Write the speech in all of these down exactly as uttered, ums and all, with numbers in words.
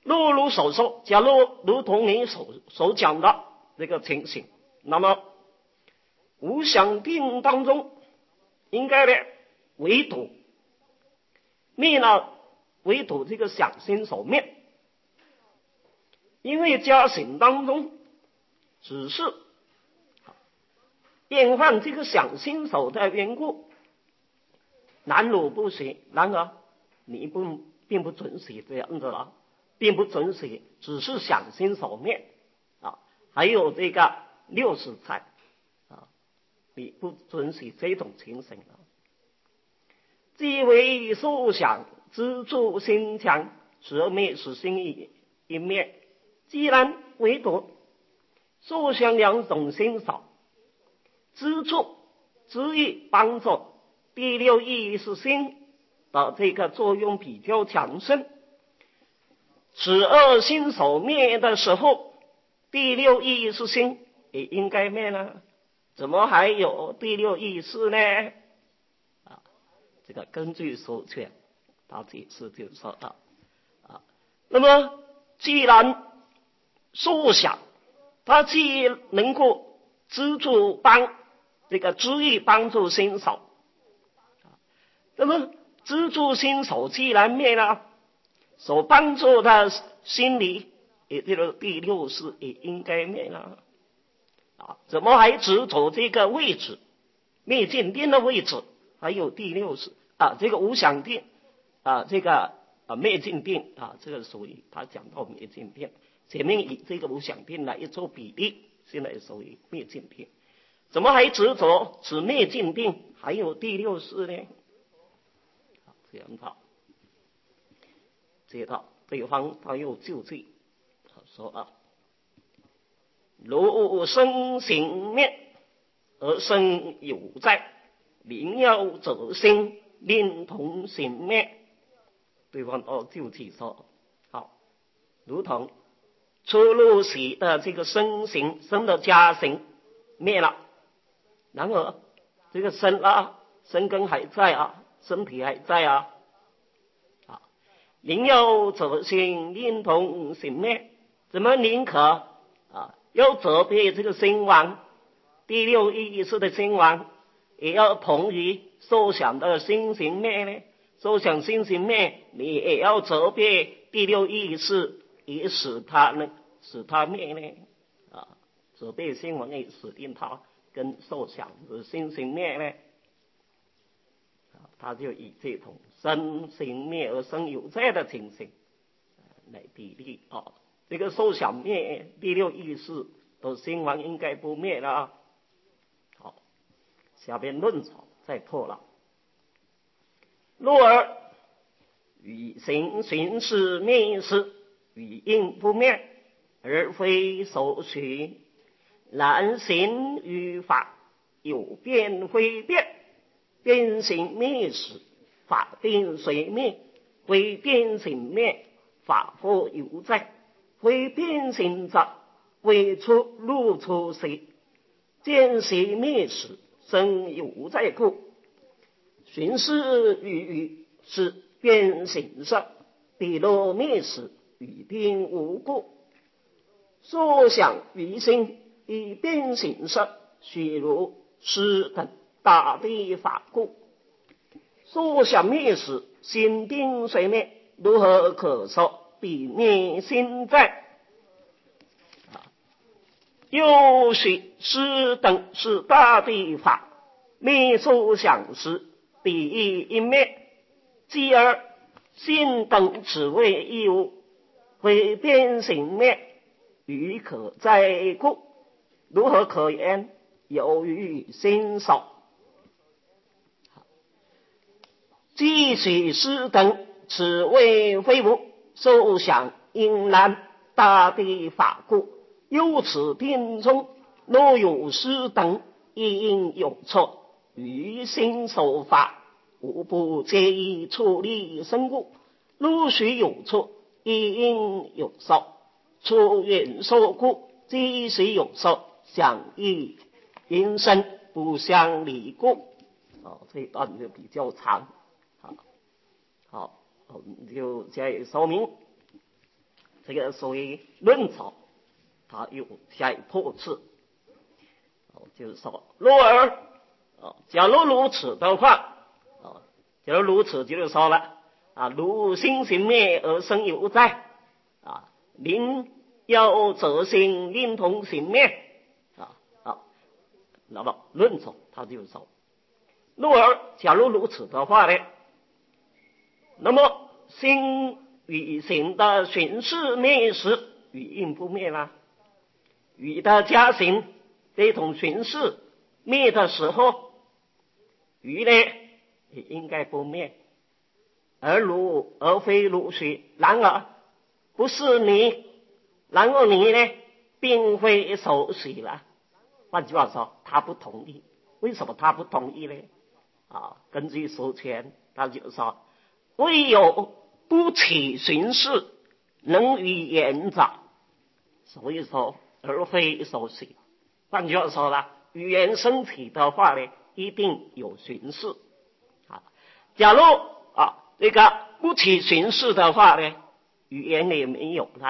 如如所说，假如如同你所所讲的这个情形，那么无想定当中应该呢唯独灭了唯独这个想心所灭，因为加行当中只是变换这个想心所的缘故，难如不许。然而你不并不准许这样子了，并不准许只是想心所灭啊，还有这个六十菜啊，你不准许这种情形啊。即为受想资助心强，则灭是心一一灭。既然唯独受想两种心少，资助之意帮助第六意识心的这个作用比较强盛，此二心所灭的时候，第六意识心也应该灭了，怎么还有第六意识呢？啊，这个根据所劝，他解释就说啊啊，那么既然受想，他既能够资助帮这个知意帮助心手，那么资助心手既然灭了，所帮助的心理，也就是第六识也应该灭了啊，怎么还执着这个位置，灭尽定的位置，还有第六识啊，这个无想定啊，这个啊灭尽定啊，这个属于他讲到灭尽定，前面以这个无想定来做比例，现在属于灭尽定，怎么还执着只灭尽定，还有第六识呢？这样子，接到对方他又救济说啊，如生行灭而生有在，灵要者心令同行灭。对方哦救济说好，如同初入时的这个身形生的家形灭了，然而这个身啊身根还在啊，身体还在啊，啊灵要者心令同行灭，怎么宁可啊要责备这个心王，第六意识的心王也要同于受想的心行灭呢？受想心行灭，你也要责备第六意识，也使他呢使他灭呢？啊，责备心王也使定他跟受想的心行灭呢？啊，他就以这种身行灭而生有在的情形来比例啊，这个受想灭，第六意识的心王应该不灭了啊。好，下边论草再破了。若而与行行识灭识，与应不灭，而非所取。然行与法有变非变，变行灭时，法定随灭；非变行灭，法复犹在。非变行者，未出入出时，见行灭时，生犹在故。寻思与语是变形色，彼若灭时，与定无故。所想于心，以变形色，须如是等大地法故。所想灭时，心定随灭，如何可说彼灭心在？又许是等是大地法，灭所想时，彼亦一灭。继而心等此为一物，非变形灭，余可在故。如何可言？有于心少。继许是等此为非物，受想应然大地法故。由此定中，若有失等，亦应有错。于心守法，无不皆以处理身故。若许有错，亦应有少。错远受故，即使有少，想亦因生，不相离故。哦，这一段就比较长。好，好，我们就加以说明。 这个所谓论曹，他有下一破次，就是说，若而假如如此的话，假如如此就是说了啊，如心行灭而生有在啊，临要则心，令同行灭啊啊，那么论曹他就说，若而假如如此的话呢，那么心与行的寻事灭时，语应不灭啦。语的加行这种寻事灭的时候，语呢也应该不灭，而如而非如许。然而不是你，然而你呢并非受许了。换句话说，他不同意。为什么他不同意呢？啊，根据所权，他就说，唯有不起寻事，能语言者，所以说而非受许。换句话说了，语言身体的话呢，一定有寻事啊。假如啊这个不起寻事的话呢，语言也没有了。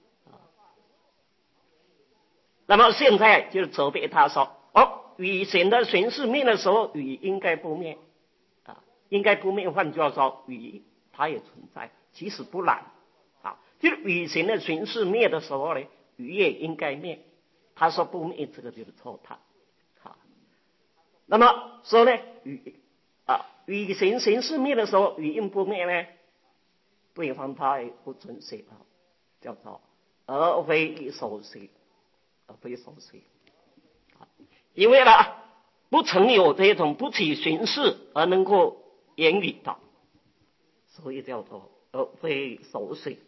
那么现在就责备他说，哦，语行的寻事灭的时候，语应该不灭啊，应该不灭。换句话说，语它也存在，其实不然啊。就是语行的寻事灭的时候呢，语也应该灭。他说不灭，这个就是错他。好，那么说呢，语啊语行寻事灭的时候，语应不灭呢，对方他也不准许啊，叫做而非受许。非受许，因为呢，不曾有这种不起寻事而能够言语的，所以叫做而非受许。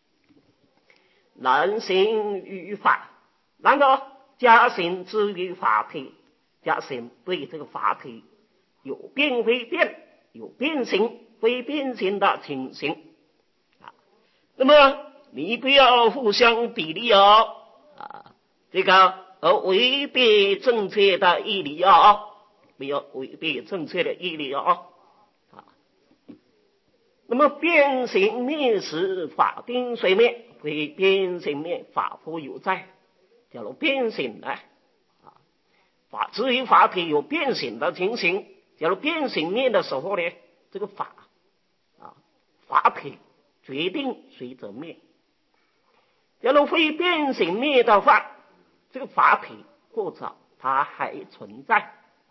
难行于法，然而加行之于法体，加行对这个法体有变非变，有变形非变形的情形啊。那么你不要互相比例哦啊。这个而违背正确的义理啊，不要违背正确的义理啊。啊，那么变形灭时，法定虽灭，非变形灭，法复有在。假如变形呢，啊，法至于法体有变形的情形，假如变形灭的时候呢，这个法啊，法体决定随着灭。假如非变形灭的话，这个法体或者它还存在。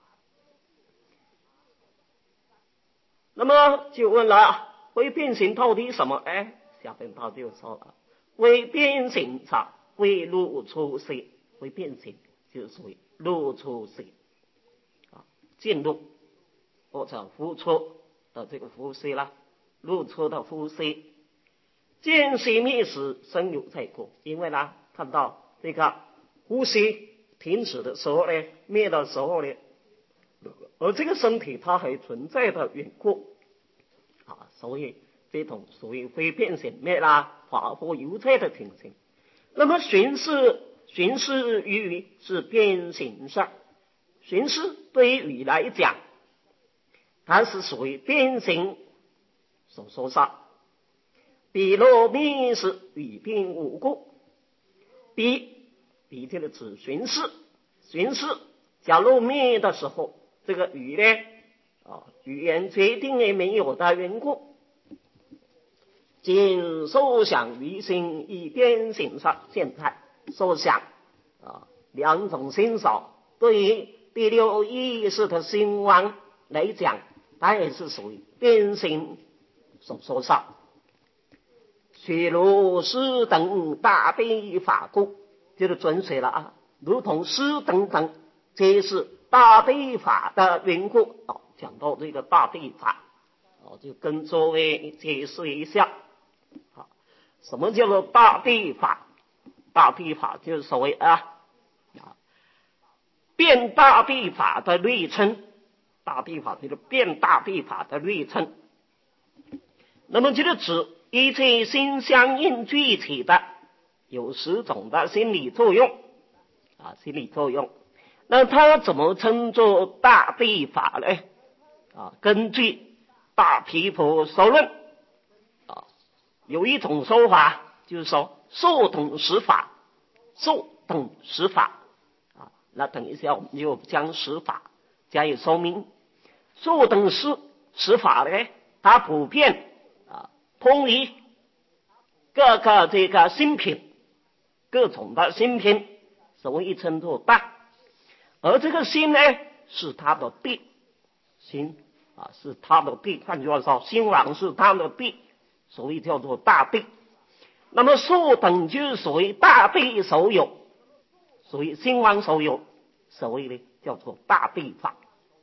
那么就问了，非变形到底什么？哎，下边他就说了，非变形者非入出息，非变形就是属于入出息啊，进入或者呼出的这个呼吸啦，入出的呼吸。见息灭时，生有在过。因为呢，看到这个呼吸停止的时候呢，灭的时候呢，而这个身体它还存在的缘故啊，所以这种属于非变形灭啦，法复有在的情形。那么寻事寻事于语是变形上，寻事对于语来讲，它是属于变形所说上。比若灭时，语并无故。比比这个指寻事，寻事假如灭的时候，这个语呢啊，语言决定也没有的缘故。仅受想于心以变形上，现在受想啊两种心所，对于第六意识的心王来讲，它也是属于变形所说上。许如诗等大悲法故，就是准许了啊，如同诗等等，这是大悲法的缘故。哦，讲到这个大悲法，哦，就跟诸位解释一下。好，什么叫做大悲法？大悲法就是所谓啊，啊，变大悲法的略称。大悲法就是变大悲法的略称。那么就是指一切心相应具体的有十种的心理作用啊，心理作用。那它怎么称作大悲法呢？啊，根据大毗婆说论啊，有一种说法就是说， 受等十法，受等十法啊。那等一下我们就将十法加以说明。受等十十法呢，它普遍啊通于各个这个新品，各种的新品，所以称作大。而这个心呢，是它的地，心啊是它的地，换句话说，心王是它的地，所以叫做大地。那么受等就是属于大地所有，属于心王所有，所以呢叫做大地法。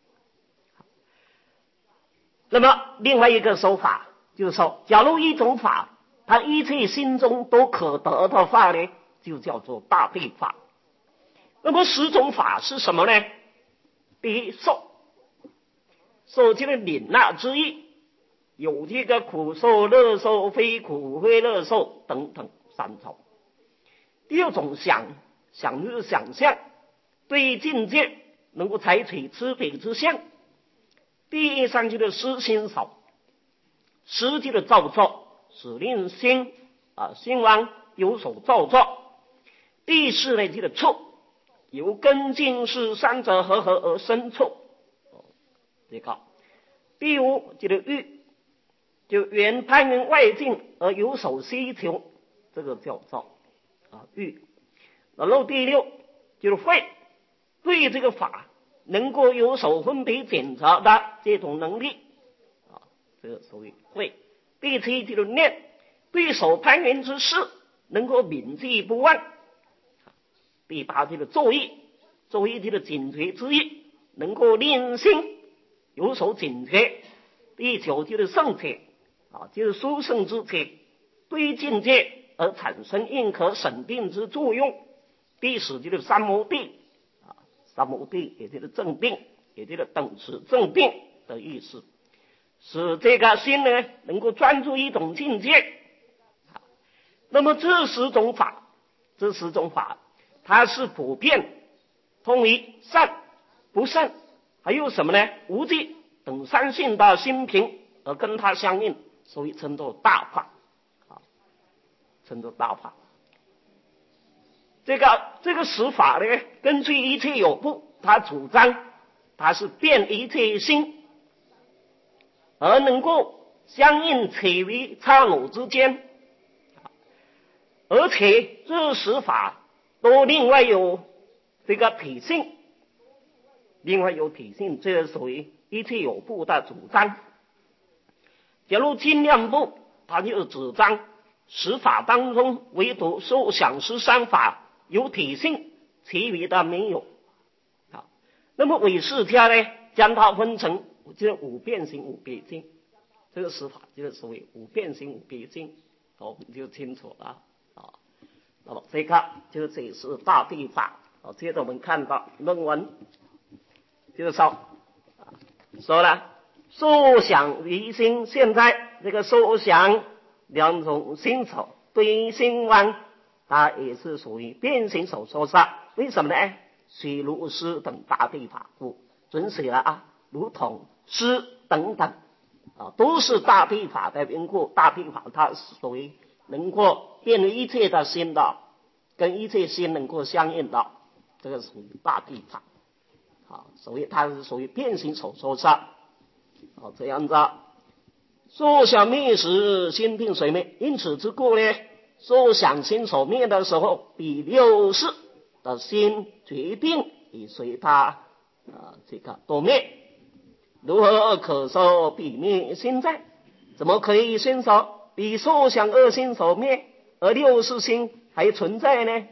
那么另外一个说法就是说，假如一种法它一切心中都可得的话呢，就叫做大地法。那么十种法是什么呢？第一，受，受就是领纳之意，有这个苦受、乐受、非苦非乐受等等三种。第二种想，想就是想象，对境界能够采取知彼之相。第三就是思心手，思就是造作，使令心啊心王有所造作。第四呢就是处，由根境识三者合合而生处，这个。第五就是欲，就缘攀缘外境而有所需求，这个叫做啊欲。然后第六就是慧，对这个法能够有所分别检查的这种能力啊，这个属于慧。第七就是念，对所攀缘之事能够铭记不忘。第八就是作意，作意就是警觉之意，能够令心有所警觉。第九就是圣解啊，就是殊胜之解，对境界而产生认可审定之作用。第十就是三摩地啊，三摩地也就是正定，也就是等持正定的意思，使这个心呢能够专注一种境界。那么这十种法，这十种法它是普遍通于善、不善，还有什么呢？无记等三性的心平而跟它相应，所以称作大法啊，称作大法。这个这个十法呢，根据一切有部，他主张它是遍一切心，而能够相应且于刹那之间，而且这十法都另外有这个体性，另外有体性，这个属于一切有部的主张。假如精量部，它就主张十法当中唯独受想识三法有体性，其余的没有。好，那么唯识家呢，将它分成就是五变性五别境，这个十法就是属于五变性五别境，我们就清楚了啊。那么这个就是这是大地法。好，接着我们看到论文，就是说说了受想离心，现在这个受想两种心手对于心王，它也是属于变形手说上。为什么呢？虽如诗等大地法故准写了啊，如同诗等等啊，都是大地法的缘故。大地法它是属于能够变为一切的心的，跟一切心能够相应的，这个属于大地法啊，所以它是属于变形手说上。好，这样子受想灭时，心定随灭，因此之故呢，受想心所灭的时候，第六识的心决定以随他呃这个多灭。如何可受彼灭心在？怎么可以先说比受想二心所灭，而六识心还存在呢？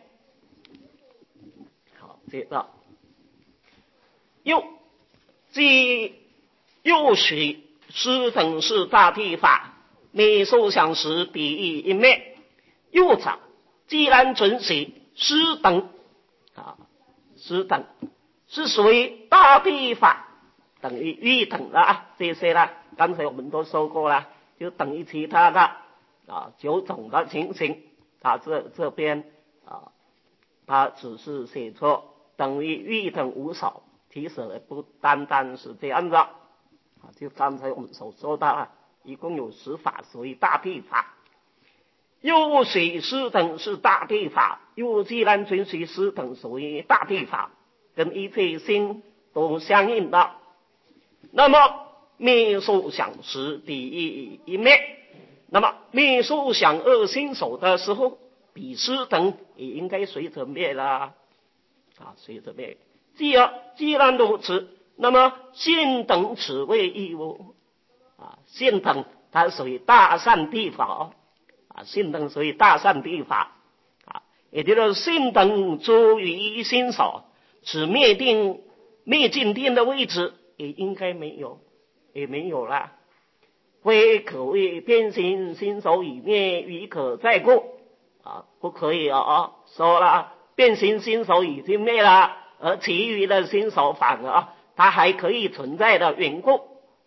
好，接着又即又许师等是大地法，灭受想时彼亦一灭。又者既然准许师等啊，师等是属于大地法，等于欲等了啊，这些呢，刚才我们都说过了，就等于其他的啊九种的情形。啊，这这边啊，他只是写错等于欲等无少，其实不单单是这样的。就刚才我们所说的啊，一共有十法属于大地法。 又水师等是大地法，又既然准水师等属于大地法，跟一切心都相应的，那么灭受想时第一一灭，那么灭受想二心手的时候，彼师等也应该随着灭了啊，随着灭。既然既然如此，那么现等此谓义务啊，现等它属于大善地法啊，现等属于大善地法啊，也就是现等诸于心所，此灭定灭尽定的位置也应该没有，也没有了。非可谓变形心手已灭，于可再过啊，不可以啊！说了变形心手已经灭了，而其余的心手反而它还可以存在的缘故，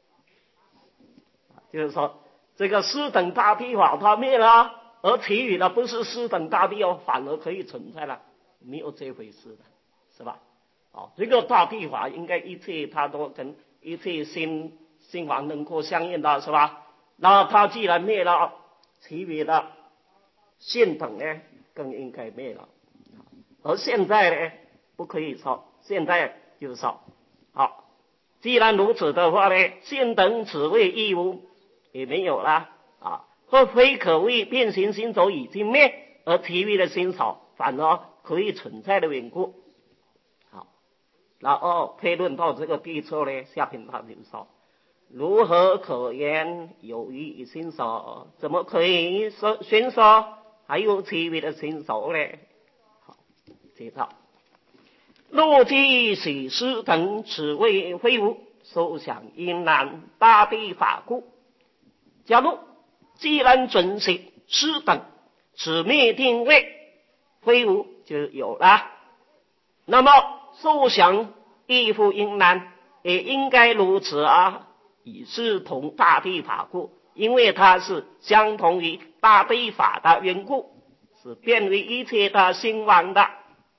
就是说这个四等大地法它灭了，而其余的不是四等大地哦，反而可以存在了，没有这回事的，是吧？哦，这个大地法应该一切它都跟一切心心法能够相应的，是吧？那它既然灭了，其余的现等呢更应该灭了。而现在呢不可以说，现在就是说，好，既然如此的话呢，现等此谓义无也没有了啊，或非可谓变形心手已经灭，而其余的心手反而可以存在的缘故。好，然后推论到这个地处呢，下篇他就说，如何可言有余心手？怎么可以说宣说还有其余的心手呢？好，介绍。若即水师等此谓非无，受想因难大地法故。假如既然准水师等此灭定位非无就有了，那么受想亦复因难，也应该如此啊，以是同大地法故，因为它是相同于大地法的缘故，是便于一切的兴亡的。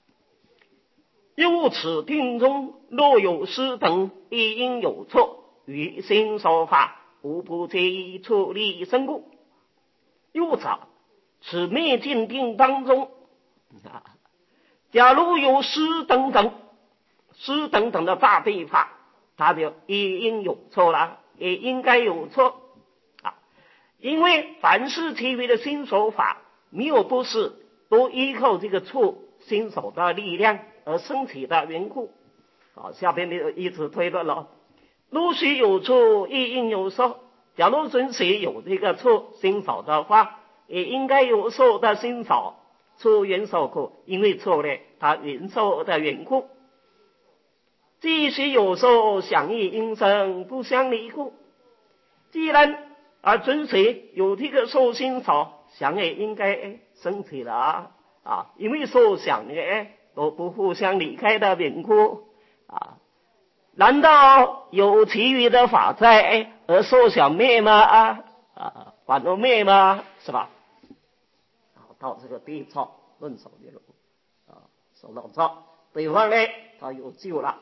又此定中若有失等，亦应有错，于心所法无不皆处理身故。又者此灭尽定当中，假如有失等等失等等的大地法，它就亦应有错了，也应该有错啊！因为凡是其余的心所法，没有不是都依靠这个处心手的力量而升起的缘故。好，下边就一直推论了，如许有处，亦应有受。假如准许有这个处心手的话，也应该有受的心手，处缘受故，因为处呢，它缘受的缘故。即使有受，想亦应生，不相离故。既然而准许有这个受心手，想也应该升起了啊，啊因为受想呢都不互相离开的缘故啊。难道有其余的法在而受想灭吗？啊，啊反而灭吗？是吧？好，到这个地处论手结论啊，说到这对方呢，他有救了。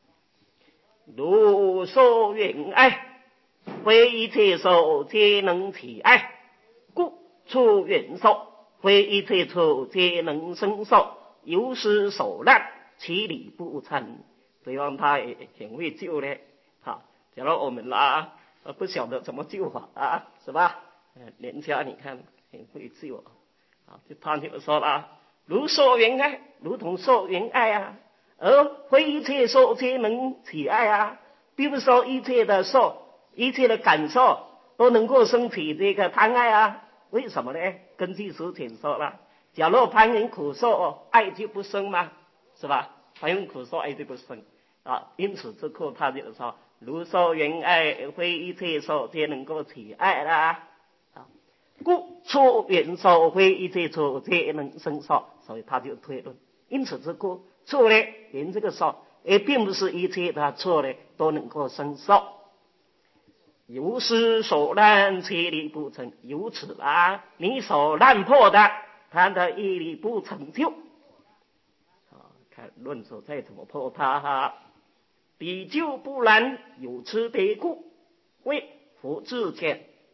如受缘爱，非一切受皆能起爱，故处缘受，非一切处皆能生受，由是手难，其理不成。对方他也很会救呢，好，假如我们啊不晓得怎么救法啊，是吧？人家你看很会救啊，就他就说了，如受缘爱，如同受缘爱啊，而非一切受皆能起爱啊，并不是说一切的受，一切的感受都能够升起这个贪爱啊。为什么呢？根据书前说了，假如攀缘苦受，爱就不生嘛，是吧？攀缘苦受，爱就不生啊。因此这课他就说，如受缘爱，非一切受皆能够起爱啦。啊，故处缘受，非一切处皆能生受，所以他就推论。因此这个处呢，连这个受也并不是一切的处呢都能够生受。由是手难，其理不成。由此啊，你所难破的，他的义理不成就。啊，看论述再怎么破它哈，比就不然，有此别故，为佛自见，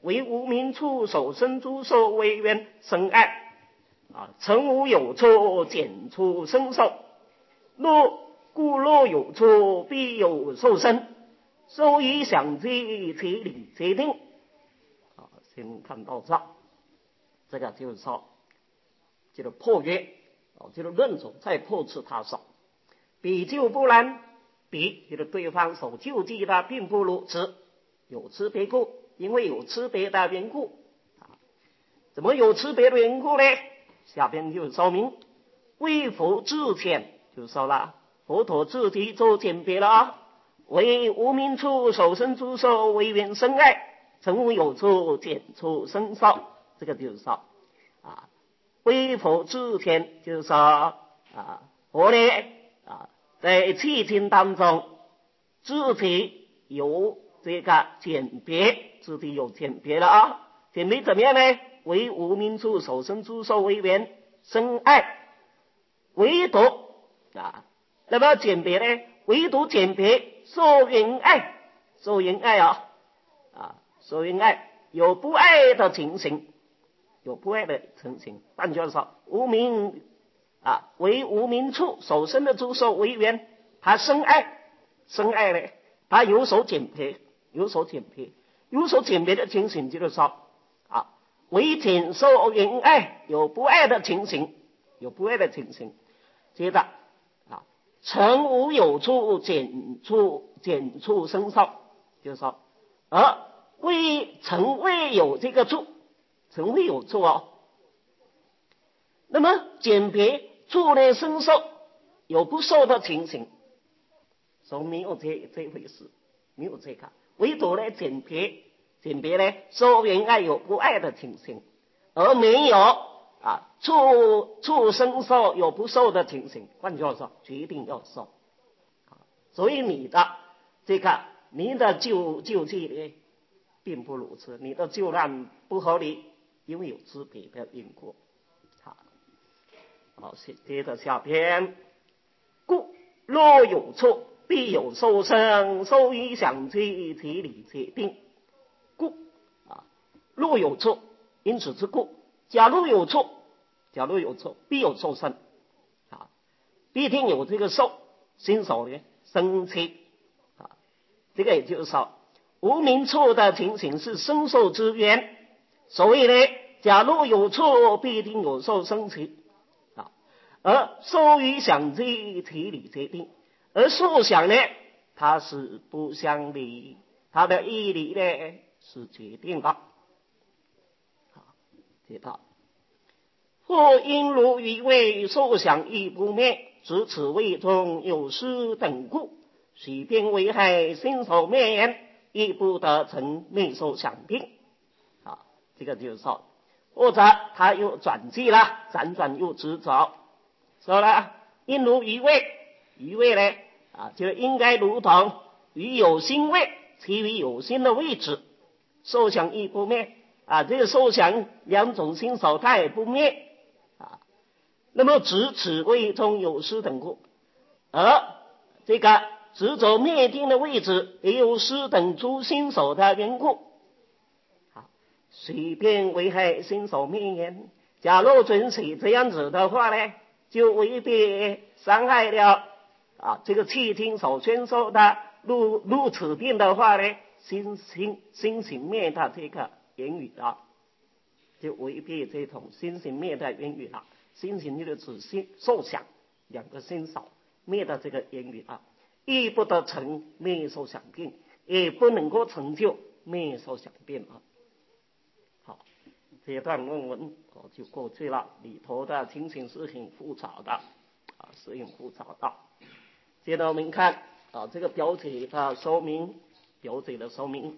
为无名处所生诸受为缘生爱啊，成无有处减除生受，若故若有处必有受生，受于想即其理决定啊。先看到这，这个就是说就是破约啊，就是论主再破斥他说比就不然，比就是对方所救济的并不如此，有区别故，因为有区别的缘故啊。怎么有区别的缘故呢？下边就说明为佛自前就说了，佛陀自己做鉴别了啊，为无名处所生诸受为缘生爱，成无有处减除生受，这个就是说啊，为佛自前就是说啊，佛呢啊在七经当中自己有这个鉴别，自己有鉴别了啊。鉴别怎么样呢？为无名处所生诸受为缘生爱，唯独啊，那么鉴别呢？唯独鉴别受缘爱，受缘爱啊啊，受缘爱有不爱的情形，有不爱的情形。换句话说，无名啊，为无名处所生的诸受为缘，他生爱，生爱呢，他有所鉴别，有所鉴别，有所鉴别的情形，就是说啊，为减受缘爱有不爱的情形，有不爱的情形。接着啊，成无有处减除减除生受，就是说，而未曾未有这个处，曾未有处哦。那么鉴别处内生受有不受的情形，说没有这这回事，没有这个，唯独呢鉴别鉴别呢受缘爱有不爱的情形，而没有啊处处生受有不受的情形。换句话说，决定要受。所以你的这个你的救救济呢并不如此，你的救难不合理，因为有区别的因果。好，好，接着下篇，故若有处必有受生，受于想即其理决定。故啊，若有处，因此之故，假如有处，假如有处，必有受生啊，必定有这个受心所呢生起啊。这个也就是说，无名处的情形是生受之源，所以呢，假如有处，必定有受生起啊。而受于想即其理决定，而受想呢，它是不相离，它的义理呢是决定的。好，接到或因如于为受想亦不灭，指此谓中有失等故，许便危害心所灭言，亦不得成灭受想定。好，这个就是说，或者他又转记了，辗转又执着，说了因如于位，于位呢啊，就应该如同于有心位，其余有心的位置，受想亦不灭啊，这个受想两种心所它也不灭啊。那么指此位中有失等故，而这个执着灭定的位置也有失等诸心所的缘故。好，随便危害心所灭言，假若准许这样子的话呢，就违背伤害了啊这个气听所宣说的入入此定的话呢，心心心行灭的这个言语啊，就违背这种心行灭的言语了。心行就是指心受想两个心所灭的这个言语啊，亦不得成灭受想定，也不能够成就灭受想定啊。好，这段论文我就过去了，里头的情形是很复杂的啊，是很复杂的。接着我们看啊，这个标题的说明，标题的说明，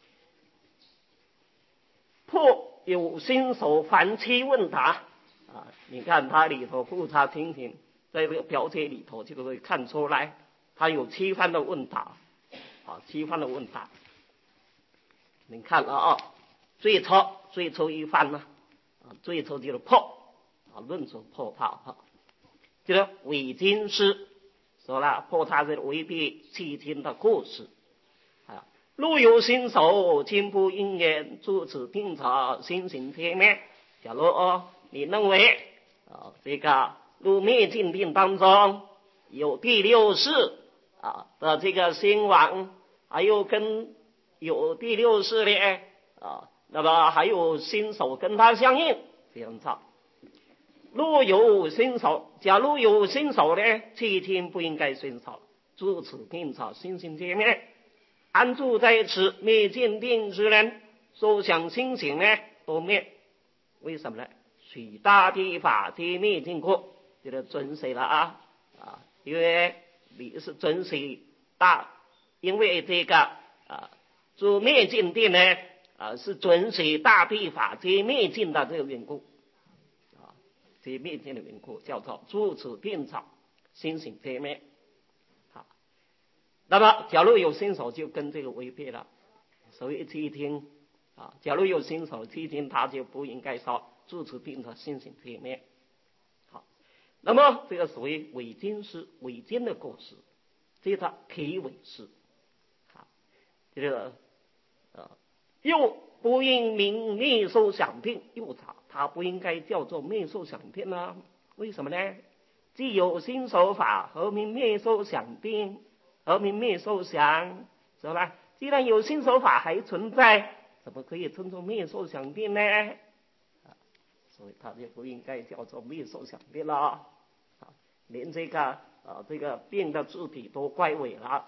破有心所凡期问答啊，你看它里头复杂情形，在这个标题里头就会看出来，它有七番的问答啊，七番的问答。你看了啊，最初最初一番呢啊，最初就是破啊，论说破它啊，就是伪经师说了破它是违背七经的故事啊， 如有新手，今不应言，诸此定察，心行切灭。假如哦，你认为啊，这个入灭尽定当中有第六世啊的这个兴亡，还有跟有第六世的啊，那么还有新手跟他相应，这样子。若有新手，假如有新手呢，七天不应该新手，诸此定察，心行切灭。安住在此灭尽定之人，所想心行呢都灭。为什么呢？许大地法皆灭尽过，这个遵谁了啊？啊，因为你是遵谁大，因为这个啊，做灭尽定呢啊是遵谁大地法皆灭尽的这个缘故啊，皆灭尽的缘故叫做诸此定察，心行皆灭。那么，假如有新手就跟这个违背了，所以七天啊，假如有新手七天，他就不应该烧，诸此定察，心行切灭。好，那么这个属于伪经师、伪经的过失，这叫皮伪师。好，这个呃，又不应名灭受想定，又查他不应该叫做灭受想定呢？为什么呢？既有新手法，何名灭受想定？何名灭受想？是吧？既然有新手法还存在，怎么可以称作灭受想定呢？啊，所以他就不应该叫做灭受想定了。啊，连这个啊这个病的字体都怪伪了。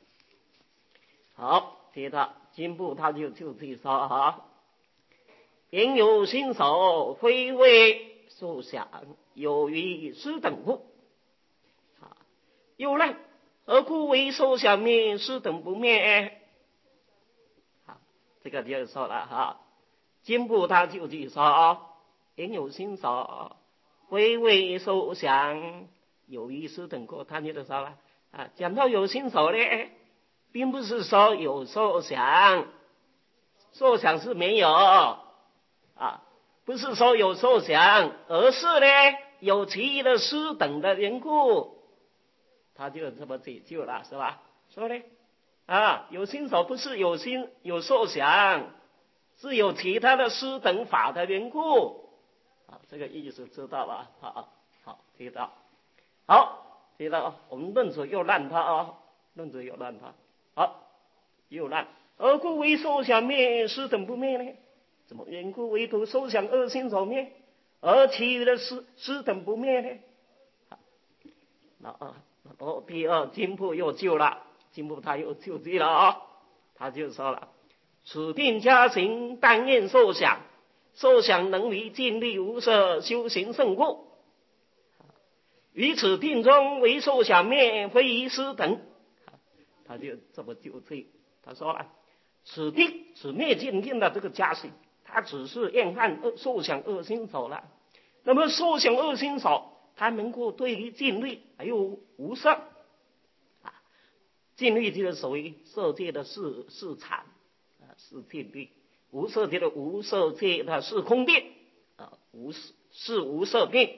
好，接着经部他就就这说啊，因有新手，非为受想，有于师等故。啊，又赖。何故为受想灭，师等不灭？好，这个就说了哈。经部他就去说，因有新手，非为受想，有于师等过，他就说了啊。讲到有新手呢，并不是说有受想，受想是没有啊，不是说有受想，而是呢有其余的师等的缘故。他就这么解救了，是吧？说呢，啊，有新手不是有心有受想，是有其他的师等法的缘故。啊，这个意思知道吧？好，好，知道。好，知道。我们论者又烂他啊，论者又烂他。好，又烂。何故为受想灭，师等不灭呢？怎么缘故唯独受想二心所灭，而其余的师师等不灭呢？好，那啊。哦，第二经部又救了，经部他又救济了啊，他就说了：此定加行，但愿受想，受想能于尽力无色，修行甚故。于此定中，为受想灭，非遗师等。他就这么救济，他说了：此定，此灭尽定的这个加行，他只是厌汉受想二心手了。那么受想二心手，他能够对于禁律还有无色啊，禁律就是属于色界的四四禅啊，是禁律；无色界的无色界的是空定啊，无是无色定。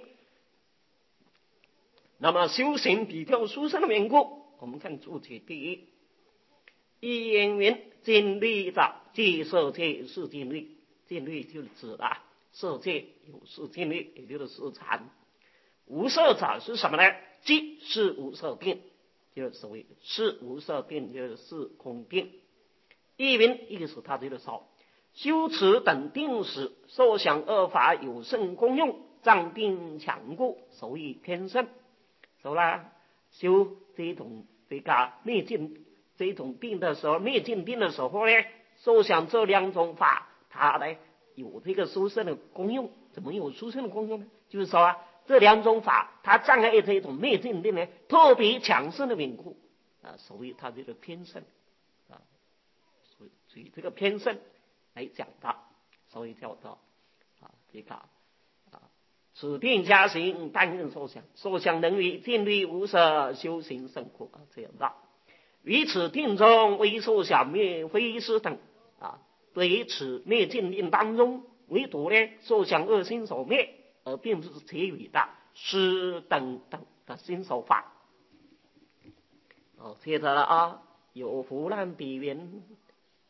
那么修行比较殊胜的缘故，我们看注解第一，一言云禁律者，即色界是禁律，禁律就是指了色界有是禁律，也就是四禅。无色者是什么呢？即是无色定，就是所谓是无色定，就是空定。意云意思他就是说，修持等定时，受想二法有甚功用，障定强固，所以偏胜。说啦，修这种这个灭尽这种定的时候，灭尽定的时候呢，受想这两种法，它呢有这个殊胜的功用。怎么有殊胜的功用呢？就是说啊，这两种法，它障碍这种灭尽定呢，特别强盛的缘故啊，所以它这个偏胜啊，所以所以这个偏胜来讲它，所以叫做啊这个啊，此定加行，但愿受想，受想能于尽律无色，修行甚苦啊，这样的。于此定中，为受想灭，非师等啊。对于此灭尽定当中，唯独呢受想二心所灭，而并不是其余的师等等的心手法。哦，接着了啊，有胡乱比云，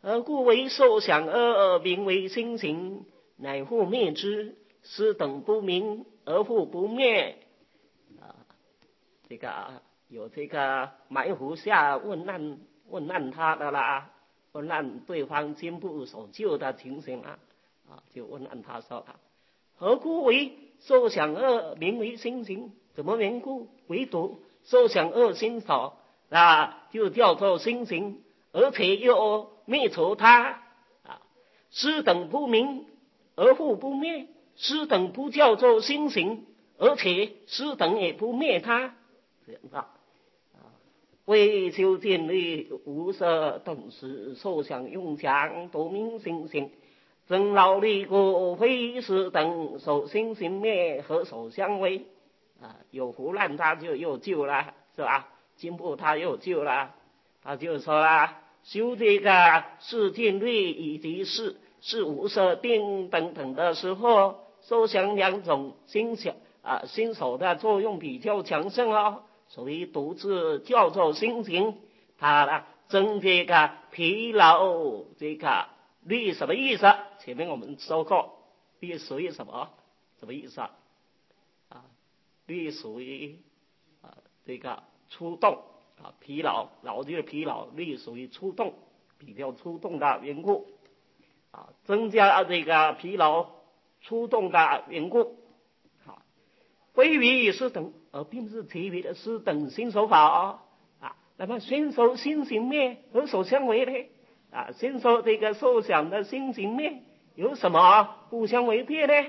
而故为受想而名为心行，乃复灭之。斯等不明而复不灭。啊，这个有这个埋伏下问难问难他的啦，问难对方坚不守旧的情形啊，啊，就问难他说了，何故为受想而名为心行？怎么缘故？唯独受想而心少啊，就叫做心行，而且又灭除它啊，斯等不明而复不灭。斯等不叫做心行，而且斯等也不灭它，这样的。为修建立无色等时受想用强夺明心行，增劳力故非斯等守心行灭，何所相违？啊，有胡乱他就又救了，是吧？进步他又救了，他就说了，修这个世间律以及是是无色定等等的时候，受想两种心想啊心手的作用比较强盛哦，所以独自叫做心行。它呢增这个疲劳这个律什么意思？前面我们说过，律属于什么？什么意思啊？啊，律属于啊这个出动啊疲劳，劳就是疲劳，律属于出动，比较出动的缘故啊，增加这个疲劳出动的缘故。好，非于是等，而并不是其余的是等心手法哦。啊，那么心手心行灭，何所相违呢？啊，心手这个受想的心行灭，有什么不相违背呢？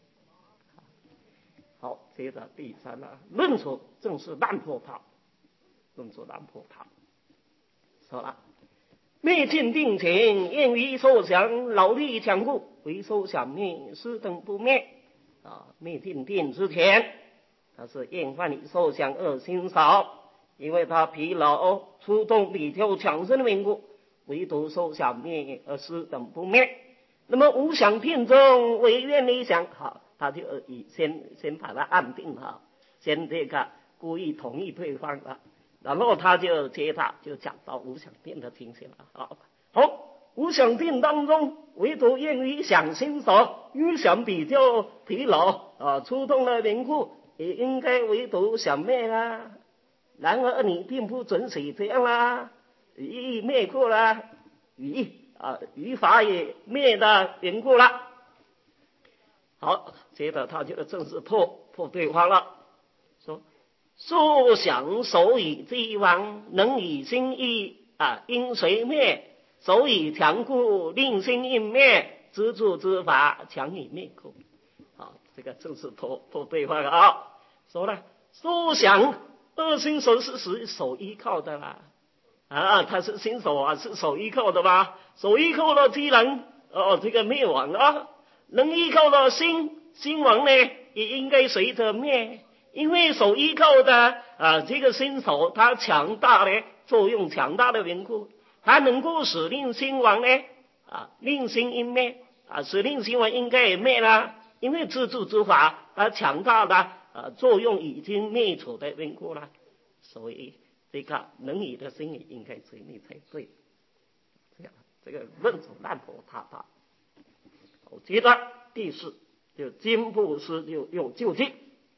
好，接着第三呢，论处正是烂破它，论处烂破它，说了。灭尽定情，厌于受想，劳力强故，为受想灭，斯等不灭。啊，灭尽定之前，他是厌患于受想而心少，因为他疲劳出动比较强盛的缘故，唯独受想灭而斯等不灭。那么无想定中为愿力想，好，他就以先先把它按定哈，先这个故意同意对方了。然后他就接着就讲到无想定的情形了。好，好，无想定当中，唯独愿于想心少，欲想比较疲劳啊，出动了缘故，也应该唯独想灭啦。然而你并不准许这样啦，予以灭过啦，予啊予法也灭的缘故了。好，接着他就正式破破对方了，说。受想手以既亡，能以心意啊，因随灭；手以强故，令心应灭。知助之法，强以灭故。好，这个正是破破对方啊。说了，受想二心手是属于手依靠的啦，啊，他是心手啊，是手依靠的吧？手依靠了，既然哦这个灭亡啊，能依靠了心，心亡呢，也应该随着灭。因为手依靠的啊，这个心手它强大的作用，强大的缘故，它能够使令心王呢啊，令心应灭啊，使令心王应该也灭了。因为自助之法，它强大的啊作用已经灭除的缘故了，所以这个能以的心也应该随灭才对。这样，这个论处烂破他他。好，接着第四，就经部师就用究竟。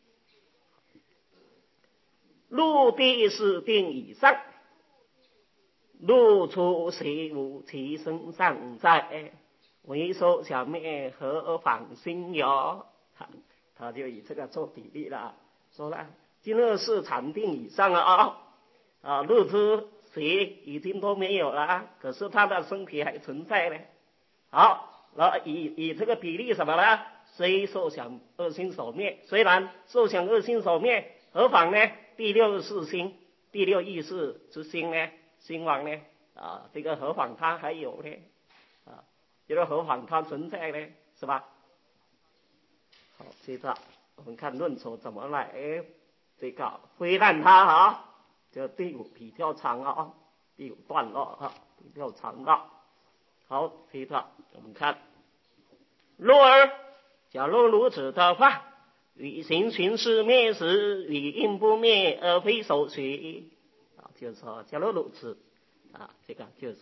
入第四定以上，入出谁无其身上在，为受想灭何妨心有？他就以这个做比例了，说了今日是禅定以上了啊，啊，入出谁已经都没有了，可是他的身体还存在呢。好，那以以这个比例什么呢？虽受想二心所灭，虽然受想二心所灭，何妨呢？第六是心，第六意识之心呢，心王呢啊，这个何妨它还有呢啊，这个何妨它存在呢，是吧？好，接着我们看论说怎么来这个挥烂它啊，这第五比较长啊，第五段落啊比较长啊。好，接着我们看，若而假如如此的话。与行寻事灭时，与应不灭而非所取啊，就是说，假如如此啊，这个就是说，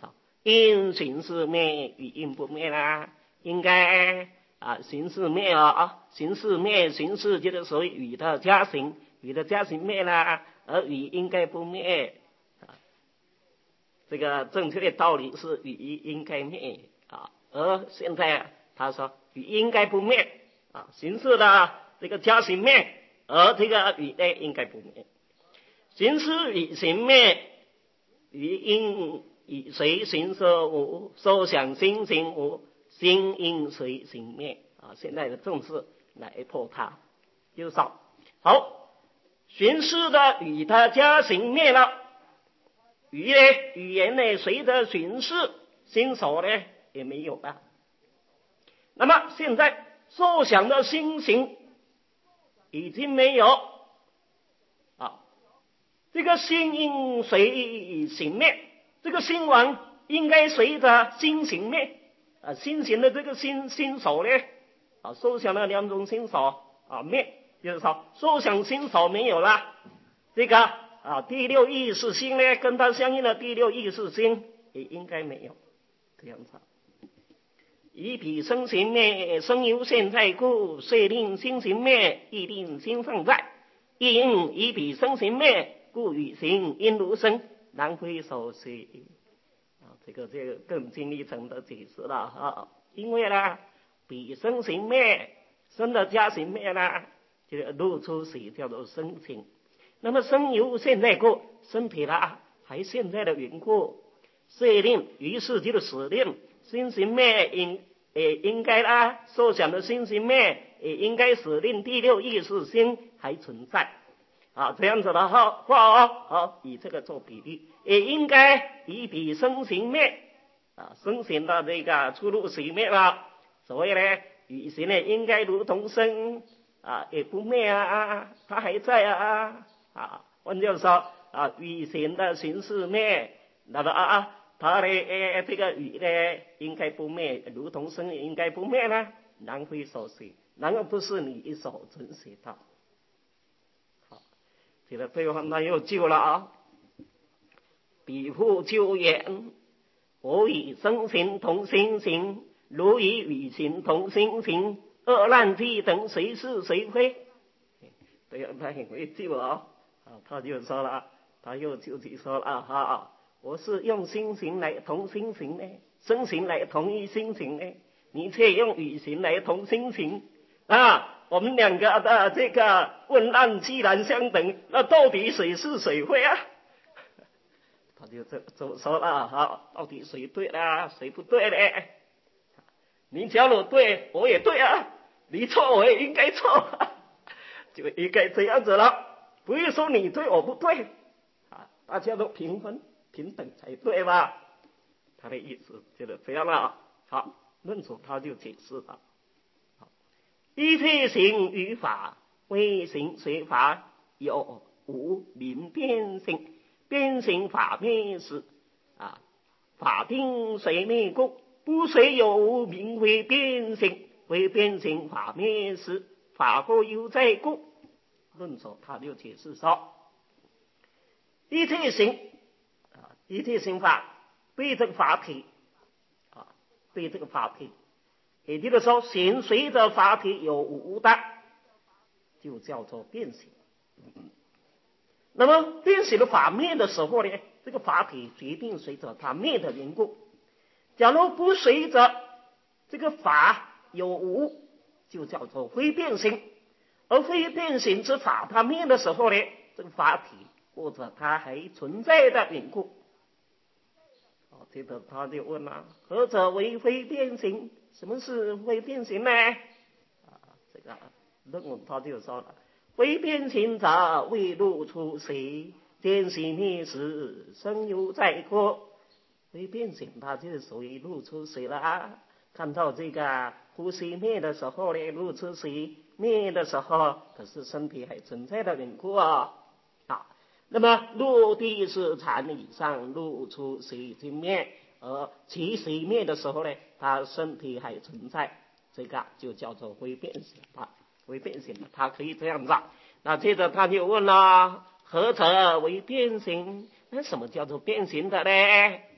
因形式灭，语因不灭啦。应该啊，形式灭啊，形式灭，形式就是属于语的加行，语的加行灭啦，而语应该不灭。啊，这个正确的道理是语应该灭啊，而现在他说语应该不灭啊，形式的这个加行灭，而这个语呢应该不灭。形式与行灭，语因以随形式无，受想行行无，心因随行灭啊。现在的正式来破它，就是说，好，形式的与它加行灭了，语呢语言呢随着形式心所呢也没有了。那么现在受想的心行已经没有啊，这个心因随行灭，这个心王应该随着心行灭啊，心行的这个心心所呢啊，受想的两种心所啊灭，就是说受想心所没有了，这个啊第六意识心呢跟它相应的第六意识心也应该没有，这样子。以彼生行灭，生由现在故，遂令心行灭，亦令心尚在。因以彼生行灭，故与行应如生，难非所需。啊，这个这个更进一层的解释了啊，因为呢，彼生行灭，生的加行灭呢，就露出水叫做生行。那么生由现在故，身体呢还现在的缘故，遂令于是就是使令。心行灭应也应该啦，受想的心行灭也应该使令第六意识心还存在啊，这样子的话哦，好，以这个做比例，也应该以彼生行灭啊，生行的这个出入水灭了，所以呢，与行呢应该如同生啊，也不灭啊，它还在啊啊，换句话说啊，与行的形式灭，那么啊。他的呃这个语呢应该不灭，如同生应该不灭呢，难非所需，难道不是你所准许的？好，这个对方他又救了啊，彼复救言：我与生行同心行，如与语行同心行，二难机等谁是谁非？对方他很会救啊，啊，他就说了，他又就去说了哈。我是用心行来同心行呢，身行来同一心行呢，你却用语行来同心行啊！我们两个的这个问案既然相等，那到底谁是谁非啊？他就这这说了哈，到底谁对啦，谁不对呢？你假如对，我也对啊；你错，我也应该错，就应该这样子了。不会说你对我不对啊，大家都平分。平等才对吧？他的意思就是这样了。好，论主他就解释了：一切行与法，非行随法有无名变性，变性法灭时啊，法定随灭故，不随有无名为变性，为变性法灭时，法后犹在故。论主他就解释说，一切行。一切行法对这个法体啊，对这个法体，也就是说，行随着法体有无的，就叫做变形。那么变形的法灭的时候呢，这个法体决定随着它灭的缘故。假如不随着这个法有无，就叫做非变形。而非变形之法，它灭的时候呢，这个法体或者它还存在的缘故。接着他就问了：何者为非变形？什么是非变形呢？啊，这个论文他就说了：非变形者，未露出谁？见习灭时，生犹在过。非变形，它就是属于露出水了啊！看到这个呼吸灭的时候呢，露出水灭的时候，可是身体还存在的缘故啊。啊，那么陆地是禅以上露出水经灭，而其水灭的时候呢，它身体还存在，这个就叫做非变形啊，非变形的，它可以这样子。那接着他就问了：何者为变形？那什么叫做变形的呢？他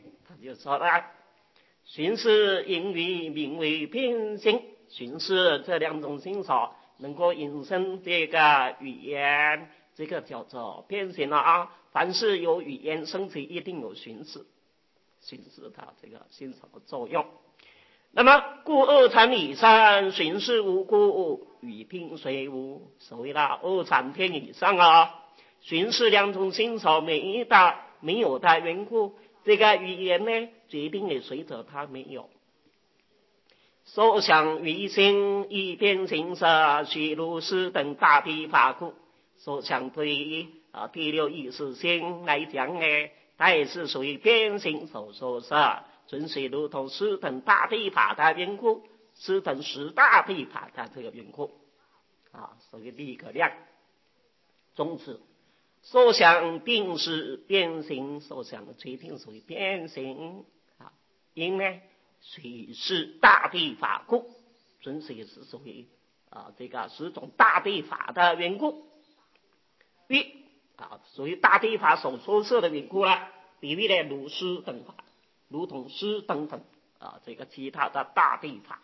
就说了，寻思因为名为变形，寻思这两种心所能够引申这个语言，这个叫做变形了啊。凡是有语言生起，一定有寻思，寻思它这个心所的作用。那么故二禅以上，寻思无故，语听虽无。所谓的二禅天以上啊，寻思两种心所没的没有的缘故，这个语言呢，决定也随着它没有。所想于心，以变形色，虚如是等大地法故。所想对于啊第六意识心来讲呢，它也是属于变形所说色。纯粹如同十等大地法的缘故，十等十大地法的这个缘故啊，所以第一个量。宗旨，所想定是变形，所想决定属于变形啊，因呢虽是大地法故，纯粹是属于啊这个十种大地法的缘故，一啊属于大地法所说设的缘故了，比喻呢如是等法。如同诗等等啊，这个其他的大地法。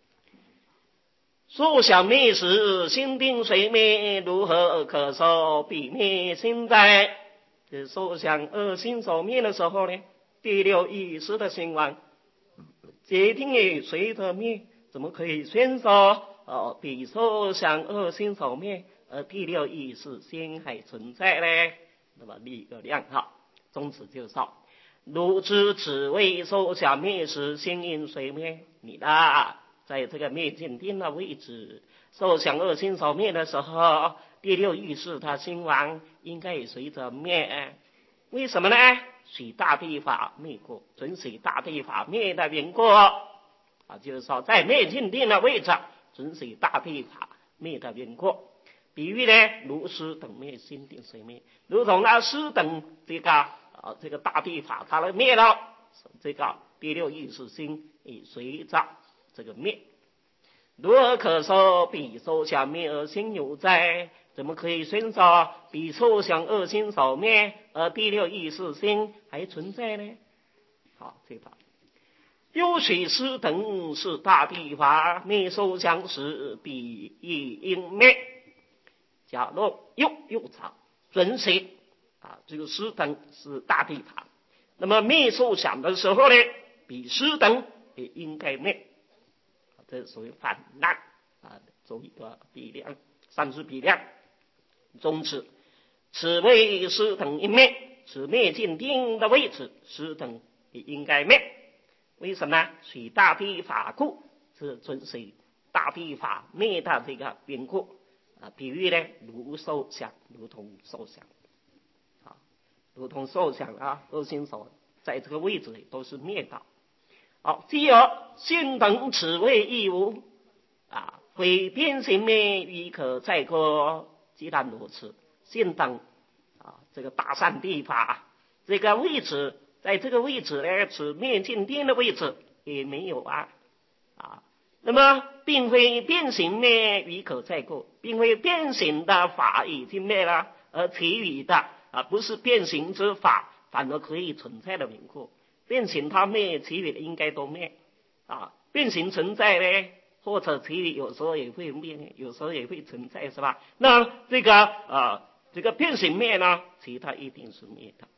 所想灭时，心定随灭，如何可说彼灭心在？这所想二心所灭的时候呢，第六意识的兴亡，决定也随着灭，怎么可以宣说哦？比所想二心所灭，而第六意识心还存在呢？那么立一个量哈，宗旨就说。如知此谓所想灭时，心因随灭。你的在这个灭尽定的位置，所想二心所灭的时候，第六意识它兴亡，应该也随着灭。为什么呢？随大地法灭过，准随大地法灭的缘故啊，就是说在灭尽定的位置，准随大地法灭的缘故。比喻呢，如是等灭，心定随灭，如同那是等这个。啊，这个大地法它来灭了，这个第六意识心也随着这个灭。如何可说彼所想灭而心有在？怎么可以宣说彼所想二心所灭而第六意识心还存在呢？好，这个又许是等是大地法灭所想时，彼亦应灭。假若又又查准许。啊，这个十等是大地法，那么灭受想的时候呢，比十等也应该灭，这属于反难啊，作为一个比量，三是比量。宗旨，此为十等一灭，此灭尽定的位置，十等也应该灭。为什么？随大地法故，是遵随大地法灭的这个缘故啊。比喻呢，如受想，如同受想。如同受想啊，二心所在这个位置里都是灭的。好，继而心等此谓亦无啊，非变形灭亦可再过。既然如此，心等啊，这个大善地法这个位置，在这个位置呢，此灭尽定的位置也没有啊啊。那么，并非变形灭亦可再过，并非变形的法已经灭了，而其余的。啊，不是变形之法，反而可以存在的缘故。变形它灭，其余的应该都灭。啊，变形存在呢，或者其余有时候也会灭，有时候也会存在，是吧？那这个啊，这个变形灭呢，其他一定是灭的。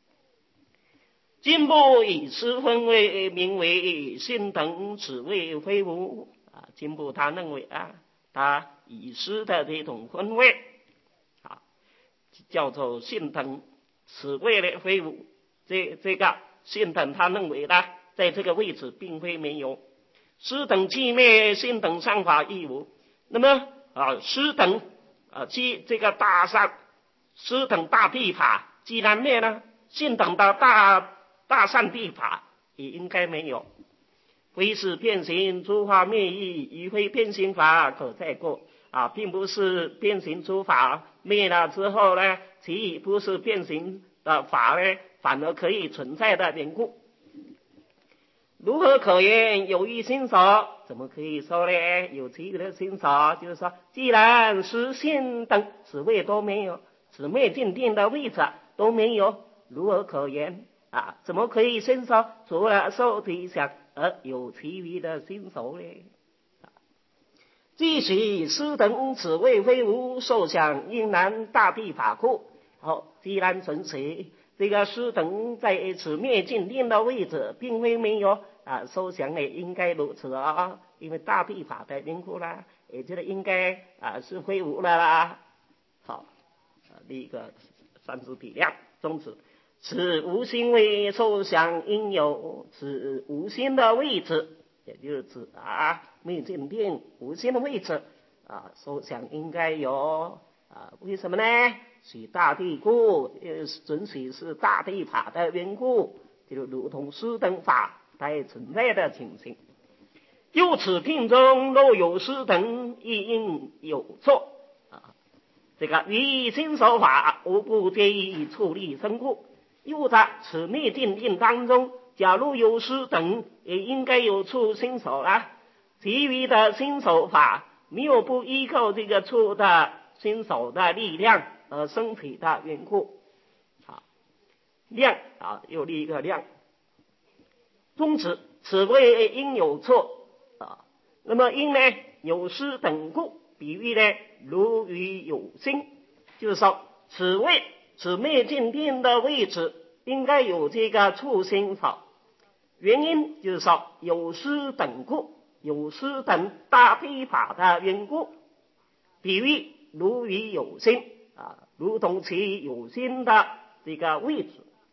进步以失分为名为心等，此谓非无啊。进步他认为啊，他以失的这种分位。叫做性等，此谓呢非无。这这个性等，他认为呢，在这个位置并非没有。失等既灭，性等善法亦无。那么啊，失等啊，即这个大善，失等大地法既然灭了，性等的大大善地法也应该没有。非是变形诸法灭亦，亦非变形法可再过。啊，并不是变形诸法灭了之后呢，其余不是变形的法呢，反而可以存在的缘故。如何可言有一心所？怎么可以说呢？有其余的心所，就是说，既然实性等此位都没有，此灭尽定的位置都没有，如何可言啊，怎么可以伸手除了受对象而有其余的心手呢？即使师等此谓非无，受想应难大地法库。好，既然存此这个师等在此灭尽定的位置，并非没有啊，受想也应该如此啊，因为大地法的缘故啦，也觉得应该啊是非无了啦。好，啊，第一个三字体谅宗旨，此无心为受想应有此无心的位置，也就是指啊灭尽定无心的位置啊，受想应该有啊，为什么呢？是大地故，准许是大地法的缘故，就如同师等法在存在的情形。由此定中若有师等，亦应有错啊。这个于心手法无不皆以处理身故。又在此灭尽定当中，假如有师等，也应该有处心手啦。其余的心手法没有不依靠这个处的心手的力量而生起的缘故。好，量啊，又立一个量。宗旨，此谓应有错啊。那么因呢有师等故，比喻呢如于有心，就是说此位此灭尽定的位置应该有这个处心手。原因就是说有师等故，有师等大地法的缘故，比喻如于有心啊，如同其有心的这个位置。